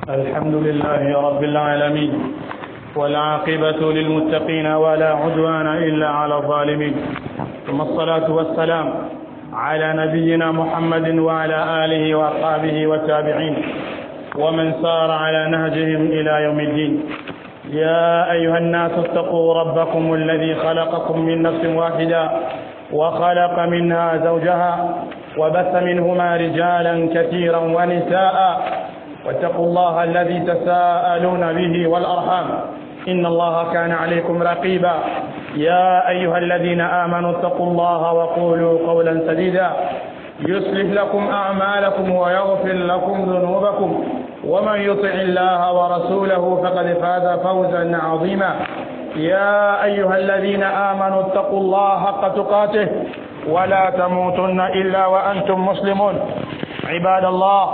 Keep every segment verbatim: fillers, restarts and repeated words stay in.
الحمد لله رب العالمين والعاقبة للمتقين ولا عدوان إلا على الظالمين، ثم الصلاة والسلام على نبينا محمد وعلى آله وأصحابه والتابعين ومن سار على نهجهم إلى يوم الدين. يا أيها الناس اتقوا ربكم الذي خلقكم من نفس واحدة وخلق منها زوجها وبث منهما رجالا كثيرا ونساء، واتقوا الله الذي تساءلون به والأرحام إن الله كان عليكم رقيبا. يا أيها الذين آمنوا اتقوا الله وقولوا قولا سديدا يصلح لكم أعمالكم ويغفر لكم ذنوبكم، ومن يطع الله ورسوله فقد فاز فوزا عظيما. يا أيها الذين آمنوا اتقوا الله حق تقاته ولا تموتن إلا وأنتم مسلمون. عباد الله،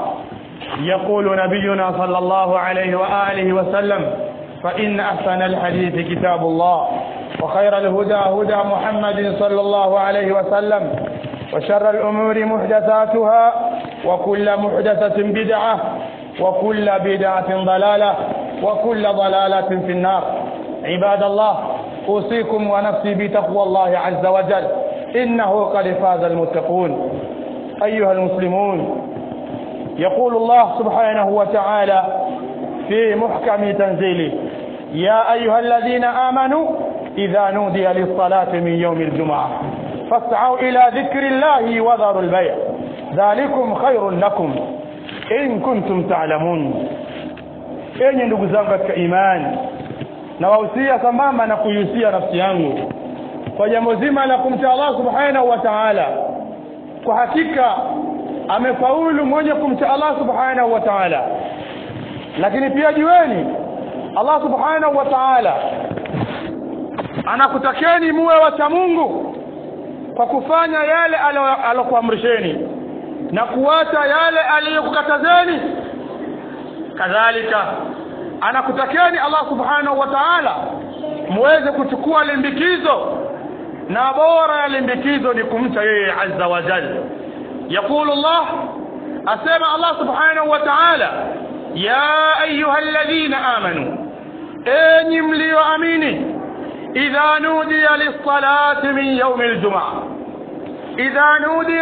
يقول نبينا صلى الله عليه وآله وسلم: فإن أحسن الحديث كتاب الله، وخير الهدى هدى محمد صلى الله عليه وسلم، وشر الأمور محدثاتها، وكل محدثة بدعة، وكل بدعة ضلالة، وكل ضلالة في النار. عباد الله، أوصيكم ونفسي بتقوى الله عز وجل، إنه قد فاز المتقون. أيها المسلمون، يقول الله سبحانه وتعالى في محكم تنزيله: يا أيها الذين آمنوا إذا نودي للصلاة من يوم الجمعة فاسعوا إلى ذكر الله وذروا البيع ذلكم خير لكم إن كنتم تعلمون. Enyi ndugu zangu katika imani, na wahusia sambamba na kuihusia nafsi yangu kwa jambo zima la kumcha Allah subhanahu wa ta'ala. Kwa hakika amefaulu mwenye kumcha Allah subhanahu wa ta'ala. Lakini pia jueni, Allah subhanahu wa ta'ala anakutakeni muwe wacha Mungu kwa kufanya yale alokuamrisheni na kuacha yale aliyokukatazeni. Kadhalika anakutakeni Allah subhanahu wa ta'ala muweze kuchukua limbikizo, na bora ya limbikizo ni kumcha yeye azza wa jalla. يقول الله أسمع الله سبحانه وتعالى: يا أيها الذين آمنوا أنيم ليؤمنوا إذا نودي للصلاة من يوم الجمعة إذا نودي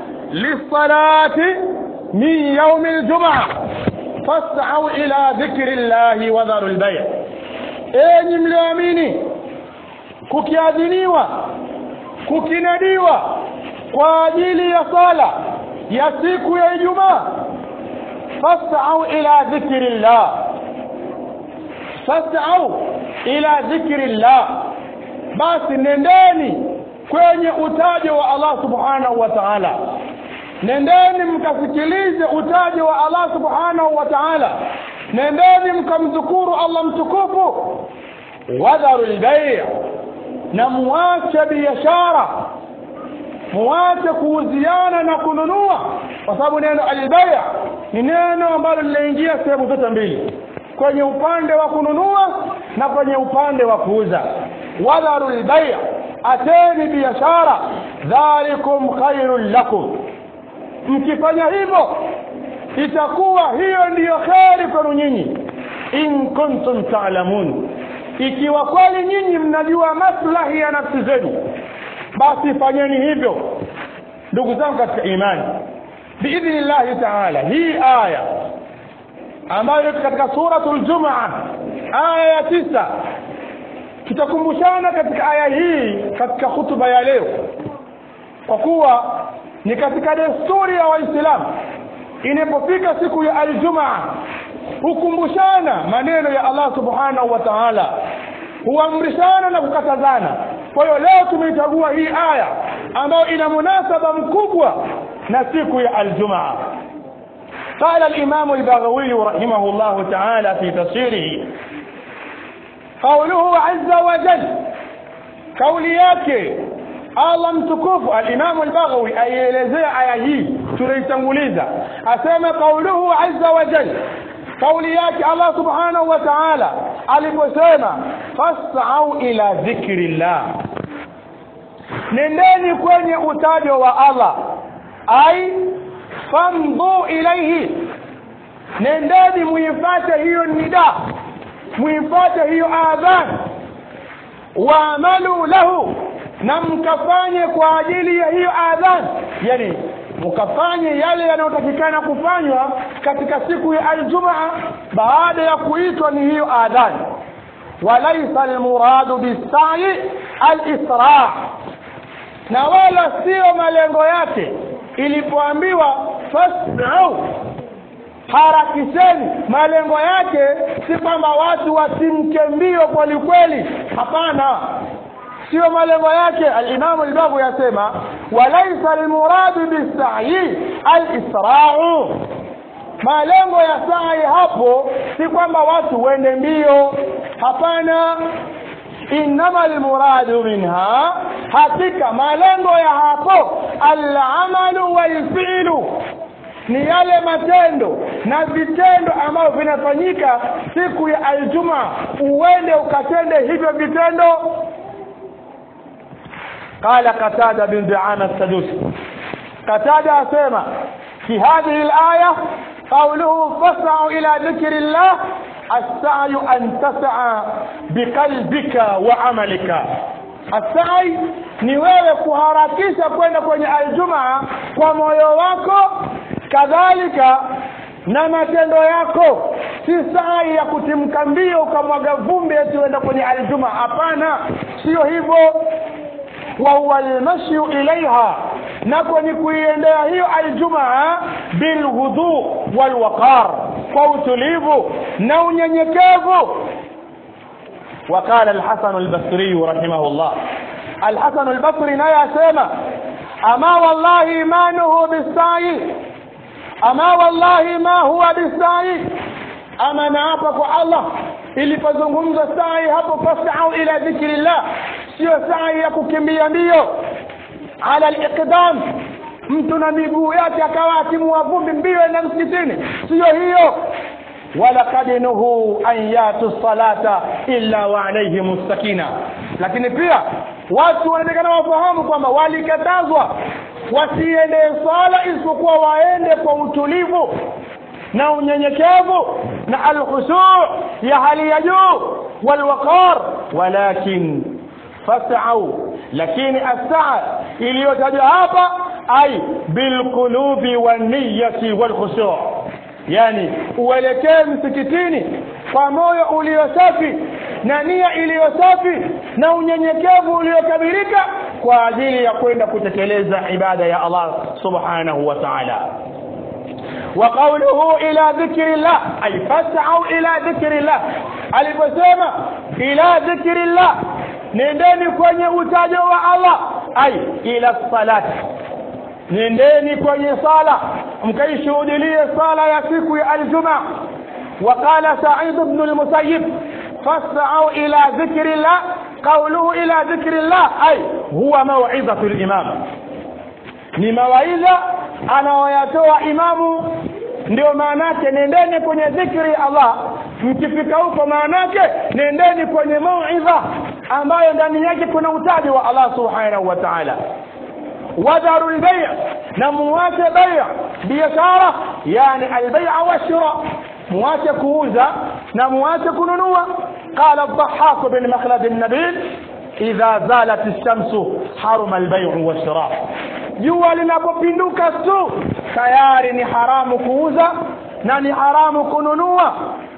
للصلاة من يوم الجمعة فاسعوا إلى ذكر الله وذروا البيع. أنيم ليؤمنوا kukiadhiniwa kukinadiwa kwa ajili ya sala ya siku ya Ijumaa, fas'au ila dhikrillah fas'au ila dhikrillah, basi nendeni kwenye utajo wa Allah subhanahu wa ta'ala, nendeni mkasikilize utajo wa Allah subhanahu wa ta'ala, nendeni mkamdhukuru Allah mtukufu. Wadharul bay', na muache biashara, muache kuuziana na kununua, kwa sababu neno al-bay' ni neno ambalo linaingia sehemu zote mbili, kwenye upande wa kununua na kwenye upande wa kuuza. Wadharul bay', ateni biashara, dhalikum khairul lakum, mkifanya hivyo itakuwa hiyo ndiyo kheri kwenu nyinyi, in kuntum ta'lamun, ikiwa kweli nyinyi mnajua maslahi ya nafsi zenu, basi fanyeni hivyo. Ndugu zangu katika imani, biidhnillah ta'ala, hii aya ambayo iko katika suratul Jumu'ah aya ya tisa, tutakumbushana katika aya hii katika hutuba ya leo, kwa kuwa ni katika desturi ya Waislamu inapofika siku ya al-Jumu'ah hukumbushana maneno ya Allah subhanahu wa ta'ala, huamrishana na kukatazana. Kwa hiyo leo tumeichagua hii aya ambayo ina munasaba mkubwa na siku ya al-Jumu'ah. قال الإمام البغوي رحمه الله تعالى في تفسيره: قوله عز وجل، قولي yake Allah mtukufu. Al-Imam al-Baghawi aielezea aya hii tuliyotanguliza, asema qawluhu azza wa jalla, kauli yake Allah subhanahu wa ta'ala aliposema fas'au ila dhikrillah, nendeni kwenye utajo wa Allah, ai famdu ilayhi, nendeni muifuate hiyo nida, muifuate hiyo adhan, waamalu lahu, na mkafanye kwa ajili ya hiyo adhan, yani mkafanye yale yanayotakikana kufanywa katika siku ya Aljumaa baada ya kuitwa ni hiyo adhan. Walaysa almuradu bis-sa'i al-isra', na wala sio malengo yake ilipoambiwa fas'u harakisheni, malengo yake si kwamba watu wasimke mbio kweli kweli, hapana, sio malengo yake. Al-Imam al-Baghawi yasema walaysa al-muradu bis-sa'i al-isra'u, malengo ya sa'i hapo si kwamba watu wende mbio, hapana. Inama al-muradu minha, hakika malengo ya hapo al-amalu wal-fi'lu, ni yale matendo na vitendo ambavyo vinafanyika siku ya Aljumaa, uende ukatende hivyo vitendo. Qala Qatada bin Du'ama as-Sadusi, Qatada asema fi hadhihi al-aya qawluhu fas'u ila dhikrillah, as-sa'yu an tas'a biqalbika wa 'amalika. As-sa'i ni wewe kuharakisha kwenda kwenye Aljumaa kwa moyo wako, kadhalika na matendo yako. Si sa'i ya kutimka mbio ukamwaga vumbi eti uenda kwenye Aljumaa, hapana, sio hivyo. Wa huwa al-mashyu ilaiha, na kwenye kuiendea hiyo Aljumaa bil wudu wal waqar, kwa utulivu na unyenyekevu. وقال الحسن البصري رحمه الله, الحسن البصري naye asema ama wallahi imanuhu bis-sa'i, ama wallahi ma huwa bis-sa'i, ama naapa kwa Allah ilipozungumza sa'i hapo fas'au ila dhikrillah, sio sa'i ya kukimbia mbio ala al-iqdam, mtu na miguu yake akawa atimua vumbi mbio na msikitini, sio hiyo. walaqad nuhu an yatu salata illa wa alayhim as-sakina, lakini pia watu wanatakana wafahamu kwamba walikatazwa wasiende sala isipokuwa waende kwa utulivu na unyenyekevu na al-khushu' ya hali ya juu wal-waqar. Walakin fas'au, lakini as-sa'a iliyotajwa hapa ay bil qulubi wan niyyati wal khushu', yani uelekee msikitini kwa moyo uliosafi na nia iliyosafi na unyenyekevu uliokamilika kwa ajili ya kwenda kutekeleza ibada ya Allah subhanahu wa ta'ala. Wa qawluhu ila dhikrillah ay fas'au ila dhikrillah, aliposema ila dhikrillah, nendeni kwenye utajo wa Allah, ay ila salati, nendeni kwenye sala mkaishuhudilie sala ya siku ya Aljumaa. Waqala Sa'id ibn al-Musayyib fas'au ila dhikrillah, qawluhu ila dhikrillah ay huwa maw'izatu al-imam, ni mawaidha anaoyatoa imamu, ndio maana yake nendeni kwenye dhikri Allah. Mkifika huko maana yake nendeni kwenye mauidha ambayo ndani yake kuna utaji wa Allah subhanahu wa ta'ala. Wadharu al-bay', na muache bay', biashara, yani al-bay' wa shira, muache kuuza na muache kununua. Qala ad-Dhahhak bin Makhlad an-Nabil idha zalat ash-shamsu harama al-bay' wa shira, jua linapopinduka tu tayari ni haramu kuuza na ni haramu kununua.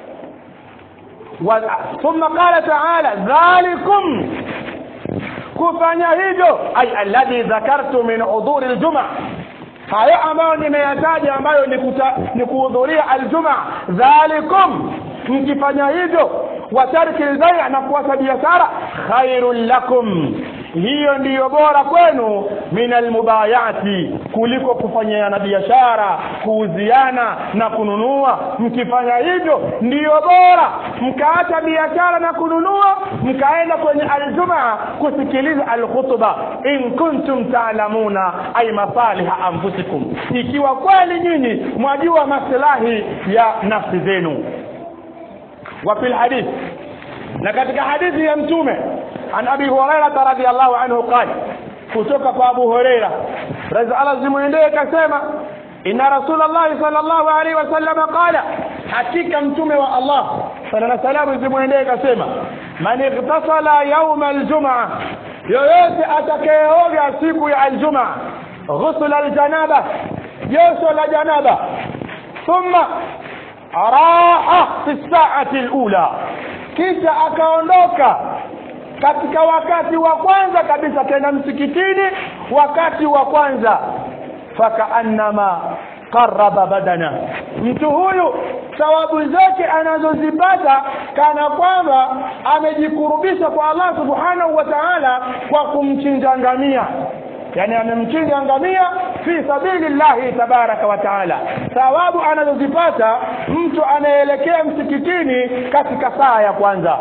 ثم قال تعالى ذلكم, kufanya hivyo ay alladhi dhakartu min hudhur aljumaa, hayo ambayo nimeyataja ambayo ni kuhudhuria aljumaa. Dhalikum, mkifanya hivyo, wa tarki albay' na kuacha biashara, khairul lakum, hiyo ndiyo bora kwenu, min almubayati, kuliko kufanyana biashara, kuuziana na kununua. Mkifanya hivyo ndiyo bora, mkaacha biashara na kununua, mkaenda kwenye aljumaa kusikiliza alkhutba. In kuntum ta'lamuna ay masaliha anfusikum, ikiwa kweli nyinyi mwajua maslahi ya nafsi zenu. Wa fil hadith, na katika hadithi ya mtume an Abi Hurairah radhiyallahu anhu qala, kutoka kwa Abu Hurairah radhi Allah zimuendee, kasema inna rasulullah sallallahu alaihi wasallam qala, hakika mtume wa Allah sallallahu alaihi wasallam zimwendee kasema, man igtasala yawm aljum'ah, yoyote atakayeoga siku ya aljum'ah, ghusl aljanaba, josho la janaba, thumma araha fi saati alula, kisha akaondoka katika wakati wa kwanza kabisa tena msikitini, wakati wa kwanza, fakaannama qarraba badana, mtu huyu thawabu zake anazozipata kana kwamba amejikurubisha kwa Allah subhanahu wa ta'ala kwa kumchinja ngamia. Yani amemchinja ngamia fi sabilillahi tabaraka wa taala. Thawabu anazozipata mtu anaelekea msikitini katika saa ya kwanza.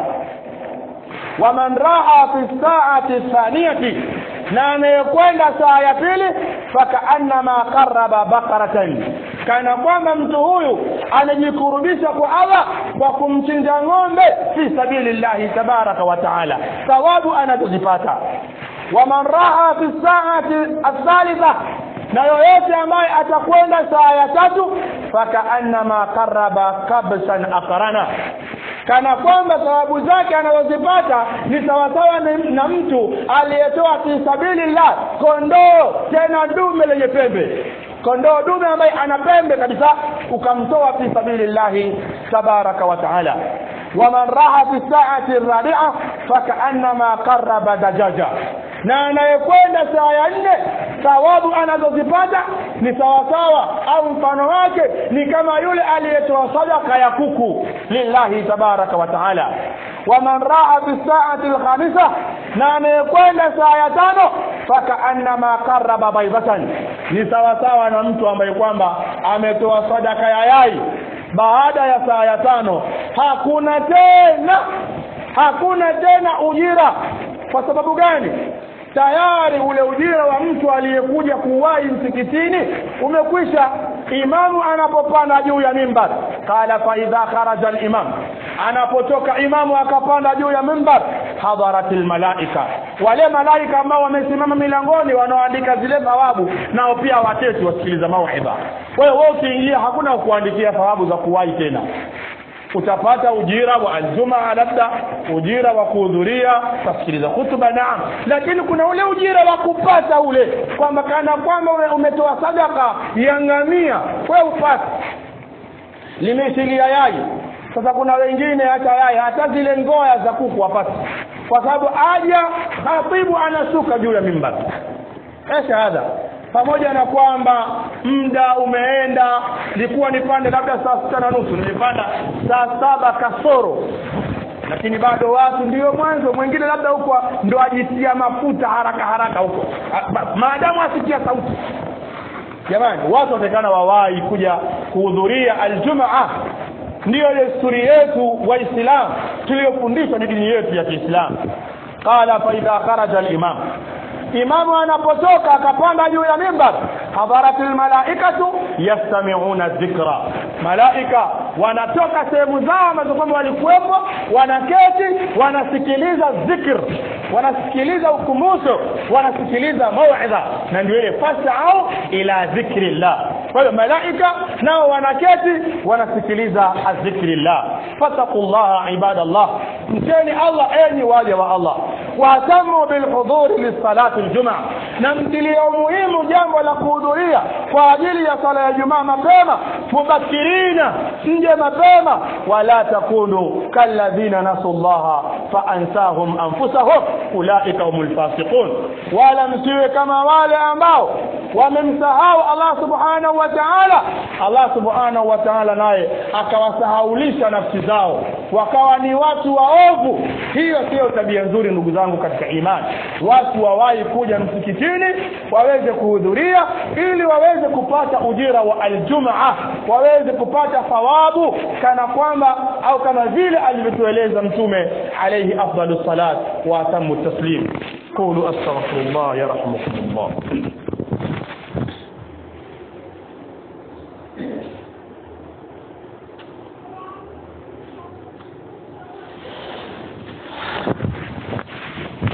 Wa man raha fi saati thaniyati, na anayekwenda saa ya pili, fakaannama qarraba baqaratan, kana kwamba mtu huyu anajikurubisha kwa Allah kwa kumchinja ng'ombe fi sabilillahi tabaraka wa taala. Thawabu anazozipata. Wa man raha fi saati athalitha, na yoyote ambaye atakwenda saa ya tatu, fakaannama qarraba kabsan aqrana, kana kwamba thawabu zake anazozipata ni sawasawa na mtu aliyetoa fi sabilillah kondoo tena dume lenye pembe, kondoo dume ambaye ana pembe kabisa, ukamtoa fi sabilillah tabaraka wa taala. Wa man raha fi saati rabi'a, fakaannama qarraba dajaja, na anayekwenda saa ya nne, thawabu anazozipata ni sawasawa au mfano wake ni kama yule aliyetoa sadaka ya kuku lillahi tabaraka wa taala. Wa man raha fi saati alkhamisa, na anayekwenda saa ya tano, fakaannama qarraba baydatan, ni sawasawa na mtu ambaye kwamba ametoa sadaka ya yai. Baada ya saa ya tano hakuna tena hakuna tena ujira. Kwa sababu gani? Tayari ule ujira wa mtu aliyekuja kuwahi msikitini umekwisha. Imamu anapopanda juu ya mimbar, qala fa idha kharaja al-imam, anapotoka imamu akapanda juu ya mimbar, hadaratil malaika, wale malaika ambao wamesimama milangoni wanaoandika zile thawabu, nao pia wateti wasikiliza mauidha. Wewe wewe ukiingia hakuna kuandikia thawabu za kuwahi tena. Utapata ujira wa aljumaa, labda ujira wa kuhudhuria kusikiliza hutuba, naam, lakini kuna ule ujira wa kupata ule kwamba kana kwamba umetoa sadaka ya ngamia, wewe upate limeshilia yai. Sasa kuna wengine hata yai, hata zile ngoya za kuku wapate, kwa sababu aja khatibu anashuka juu ya mimbar. Esha hadha, pamoja na kwamba muda umeenda, likuwa nipande labda saa sita na nusu, nilipanda saa saba kasoro, lakini bado watu ndio mwanzo. Mwingine labda huko ndo ajitia mafuta haraka haraka huko, maadamu asikia sauti. Jamani, watu watakana wawahi kuja kuhudhuria aljumaa. Ndio desturi yetu Waislamu tuliyofundishwa ni dini yetu ya Kiislamu. Qala fa idha kharaja al-imam, imamu anapotoka akapanda juu ya mimbar, hadaratil malaikatu yastami'una dhikra, malaika wanatoka sehemu zao ambazo kwamba walikuwepo, wanaketi wanasikiliza dhikr, wanasikiliza ukumbusho, wanasikiliza mauidha, na ndio ile fas'au ila dhikrillah. Kwa hiyo malaika nao wanaketi wanasikiliza dhikrillah. Fattaqullaha ibadallah, mteni Allah enyi waja wa Allah, wa tamu bil hudhuri lis salati aljumaa, na mtilia umuhimu jambo la kuhudhuria kwa ajili ya sala ya Ijumaa mapema, mubakirina, nje mapema. Wala takunu kalladhina nasullaha fa ansahum anfusahum ulaika humul fasiqun, wala msiwe kama wale ambao wamemsahau Allah subhanahu wa ta'ala. Allah subhanahu wa ta'ala naye akawasahaulisha nafsi zao, wakawa ni watu waovu. Hiyo sio tabia nzuri ndugu zangu katika imani. Watu wawahi kuja msikitini waweze kuhudhuria ili waweze kupata ujira wa aljumaa, waweze kupata thawabu kana kwamba au kama vile alivyotueleza mtume alayhi afdalus salat wa atamu taslim. Qulu astaghfirullah yarhamukumullah.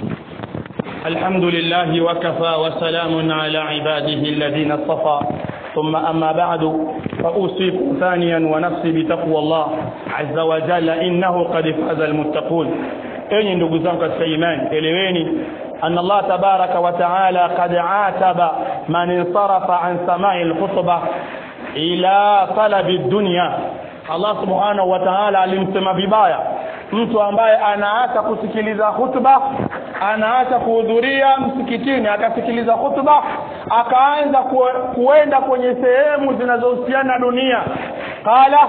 الحمد لله وكفى وسلام على عباده الذين اصطفى. ثم أما بعد فأوصيكم ثانيا ونفسي بتقوى الله عز وجل إنه قد فاز المتقون. أي ndugu zangu katika imani, eleweni أن الله تبارك وتعالى قد عاتب من انصرف عن سماع الخطبة إلى طلب الدنيا. Allah subhanahu wa ta'ala alimsema vibaya mtu ambaye anaacha kusikiliza hutuba, anaacha kuhudhuria msikitini akasikiliza hutuba, akaanza kuenda kwenye sehemu zinazohusiana na dunia. Qala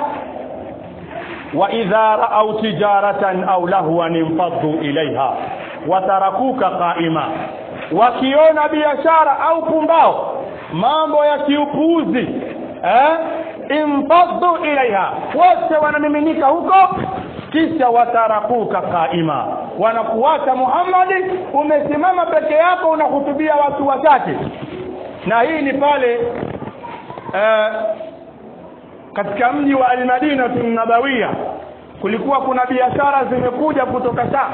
wa idha ra'aw tijaratan aw lahwan infaddu ilayha wa tarakuka qa'ima. Wakiona biashara au pumbao, mambo ya kiupuuzi, eh infaddu ilaiha, wote wanamiminika huko, kisha watarakuka qaima, wanakuacha Muhammad umesimama peke yako unahutubia watu wachache. Na hii ni pale eh, katika mji wa Al-Madina an-Nabawiyya kulikuwa kuna biashara zimekuja kutoka Sham.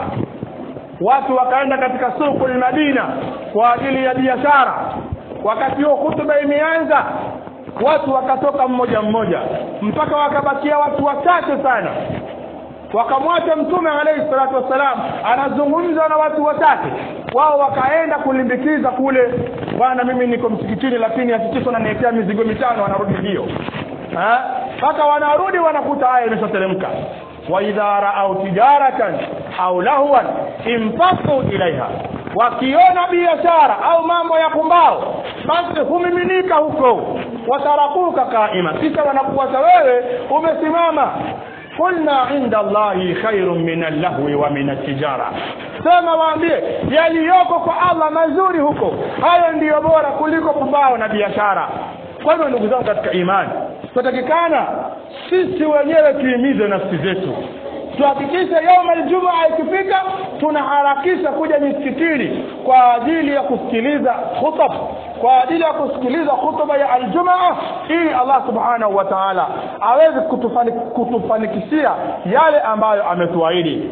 Watu wakaenda katika soko la Madina kwa ajili ya biashara. Wakati huo hutuba imeanza, watu wakatoka mmoja mmoja mpaka wakabakia watu wachache sana. Wakamwacha Mtume alayhi salatu wasalam anazungumza na watu wachache, wao wakaenda kulimbikiza kule, bwana mimi niko msikitini lakini hakikisha unaniletea mizigo mitano. Wanarudi hiyo eh mpaka wanarudi wanakuta haya imeshateremka. wa idha ra'aw tijaratan aw lahwan infaqu ilaiha, wakiona biashara au mambo ya pumbao basi humiminika huko, watarakuka qaima, kisha wanakuacha wewe umesimama. Qulna inda Allahi khairun min al-lahwi wa min at-tijara, sema waambie yaliyoko kwa Allah mazuri huko, hayo ndiyo bora kuliko pumbao na biashara. Kwa hivyo ndugu zangu katika imani, tutakikana sisi wenyewe tuimize nafsi zetu, tuhakikishe يوم الجمعة ikifika tunaharakisha kuja misikitini kwa ajili ya kusikiliza khutba, kwa ajili ya kusikiliza khutba ya aljumaa, ili Allah subhanahu wa ta'ala aweze kutufanikishia yale ambayo ametuahidi.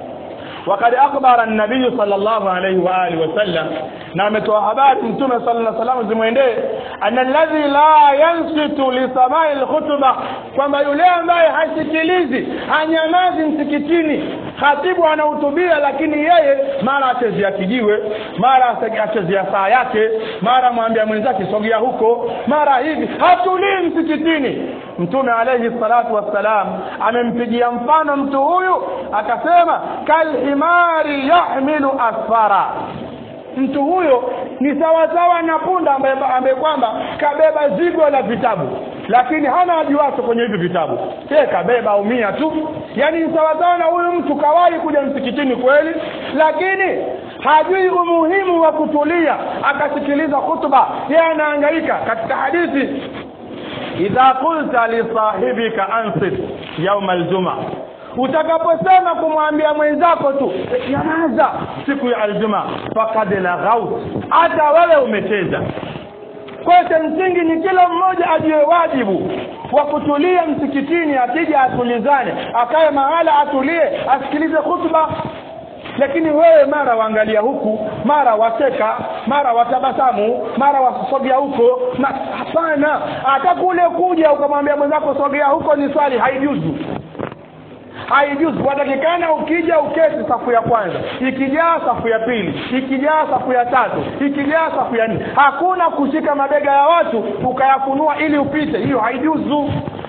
وقد أخبر النبي صلى الله عليه وآله وسلم، نعم توهبات متومة صلى الله عليه وسلم زموينده، أن الذي لا ينصت لسماع الخطبة kwamba yule ambaye hasikilizi, hanyamazi msikitini, khatibu anahutubia lakini yeye mara achezea kijiwe, mara achezea saa yake, mara mwambia mwenzake sogea huko, mara hivi, hatulii msikitini. Mtume alayhi salatu wassalam amempigia mfano mtu huyu akasema kalhimari yahmilu asfara, mtu huyo ni sawa sawa na punda ambaye ambaye kwamba kabeba zigo la vitabu lakini hana ajuacho kwenye hivi vitabu, yeye kabeba umia tu. Yani sawa sawa na huyu mtu kawahi kuja msikitini kweli, lakini hajui umuhimu wa kutulia akasikiliza hutuba, yeye anahangaika. Katika hadithi, idha qulta li sahibika ansit yawm aljumaa, utakaposema kumwambia mwenzako tu nyamaza siku ya aljumaa, faqad laghaut, hata wewe umecheza. Kwa msingi ni kila mmoja ajue wajibu wa kutulia msikitini, akija atulizane, akae mahala atulie asikilize hutuba. Lakini wewe mara waangalia huku, mara wacheka, mara watabasamu, mara wasogea huko, na hapana, hata kule kuja ukamwambia mwenzako sogea huko ni swali, haijuzu. Haijuzu. Watakikana ukija uketi safu ya kwanza, ikijaa safu ya pili, ikijaa safu ya tatu, ikijaa safu ya nne. Hakuna kushika mabega ya watu ukayafunua ili upite, hiyo haijuzu.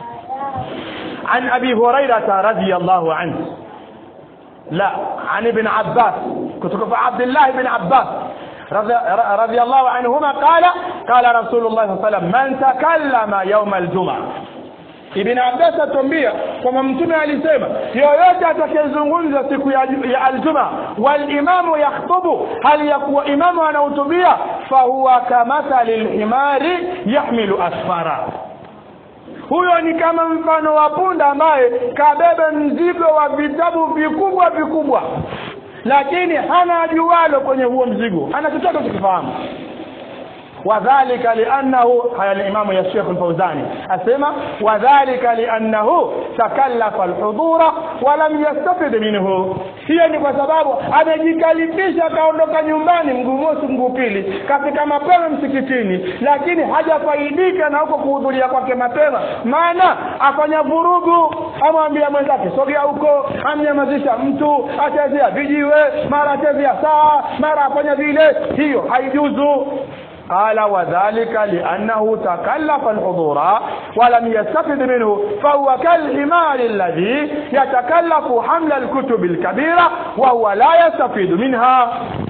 An Abi Hurairah radhiyallahu anhu, la an Ibn Abbas, kutoka Abdullah ibn Abbas radhiyallahu anhuma qala qala Rasulullah sallallahu alayhi wasallam man takallama yawm al-jum'ah. Ibn Abbas atuambia kwamba Mtume alisema yoyote atakayezungumza siku ya, ya aljuma wal imamu yakhutubu, hali ya kuwa imamu anahutubia, fa huwa kamathalil himari yahmilu asfara, huyo ni kama mfano wa punda ambaye kabeba mzigo wa vitabu vikubwa vikubwa, lakini hana juwalo kwenye huo mzigo, hana chochote kufahamu. wadhālika li'annahu haya al-Imam ya Sheikh al-Fawzani asema wadhālika li'annahu takallafa al-hudura wa lam yastafid minhu. Hiyo ni kwa sababu amejikalifisha kaondoka nyumbani mguu mosi mguu pili katika mapema msikitini, lakini hajafaidika na huko kuhudhuria kwake mapema. Maana afanya vurugu, amwambia mwenzake sogea huko, amnyamazisha mtu, atazia vijiwe, mara atazia saa, mara afanya vile, hiyo haijuzu. قال وذلك لأنه تكلف الحضور ولم يستفد منه فهو كالحمار الذي يتكلف حمل الكتب الكبيرة وهو لا يستفيد منها.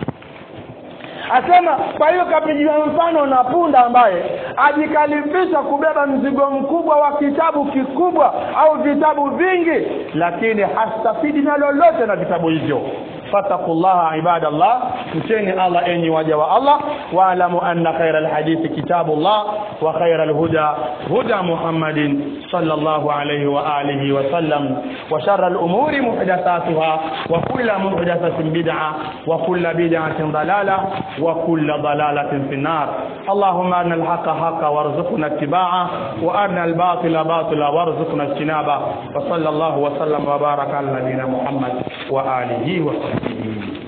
Asema kwa hiyo kapigiwa mfano na punda ambaye ajikalifisha kubeba mzigo mkubwa wa kitabu kikubwa au vitabu vingi, lakini hastafidi na lolote na vitabu hivyo. fattaqullaha ibadallah, mcheni Allah enyi waja wa Allah, wa'lamu anna khayral hadithi kitabullah wa khayral huda huda Muhammadin sallallahu alayhi wa alihi wa sallam, wa sharral umuri muhdathatuha wa kullu muhdathatin bid'ah wa kullu bid'atin dalalah wa kullu dalalatin fin nar. Allahumma arina al-haqqa haqqan warzuqna ittiba'ah wa arina al-batila batilan warzuqna ijtinabah. Wa sallallahu wa sallam wa baraka ala nabiyyina Muhammad wa alihi wa sahbihi.